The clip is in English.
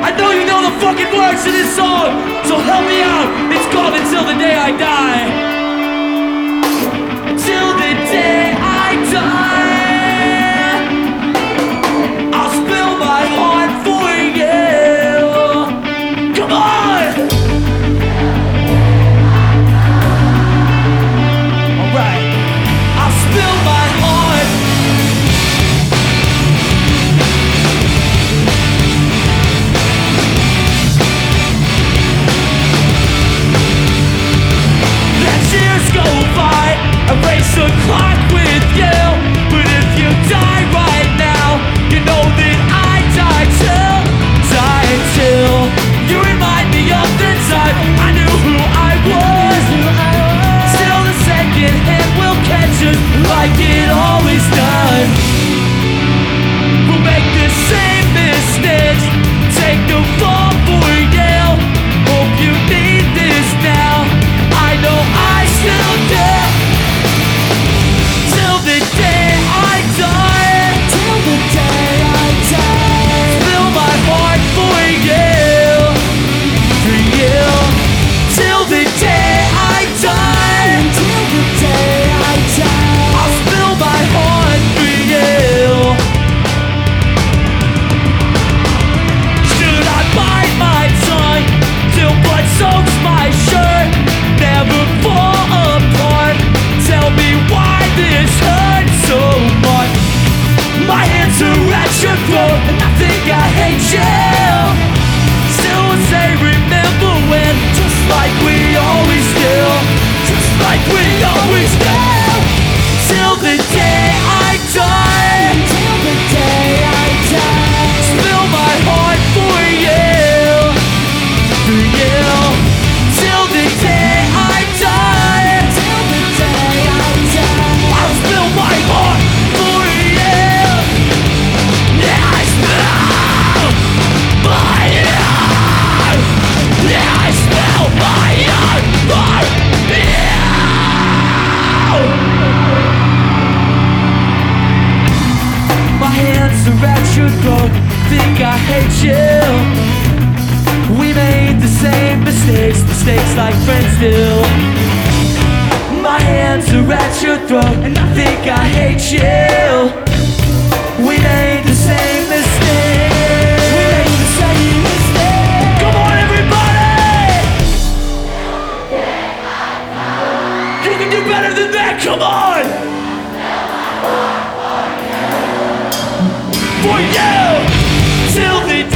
I know you know the fucking words to this song, so help me out. It's called Until the Day I Die. Till the day I die, I'll spill my heart for you. Come on! Alright, I'll spill my heart. Years go by, erase the clock with you. But if you die right now, you know that I die till you remind me of the time I knew who I was. Still the second hand will catch us like it always does. We'll make the same mistakes, take the fall for you. Hope you need this now. I know I still do. Till the day I die. Till the day I die. Spill my heart for you. For you. Till the day I die. Till the day I die. I'll spill my heart for you. Should I bite my tongue till blood soaks my shirt? Never fall apart. Tell me why this hurts so much. My hands are at your throat and I think I hate you. Still would say remember when, just like we always do. Just like we always do. Till the day I die. Till the day I die. Spill my heart for you. For you. Till the day I die. Till the day I die. I'll spill my heart for you. Yeah, I spill my heart. Yeah, I spill my heart for you. My hands are at your throat. Think I hate you. We made the same mistakes like friends do. My hands are at your throat and I think I hate you. We made the same mistakes. We made the same mistakes. Come on everybody! You can do better than that, come on! For you! Till the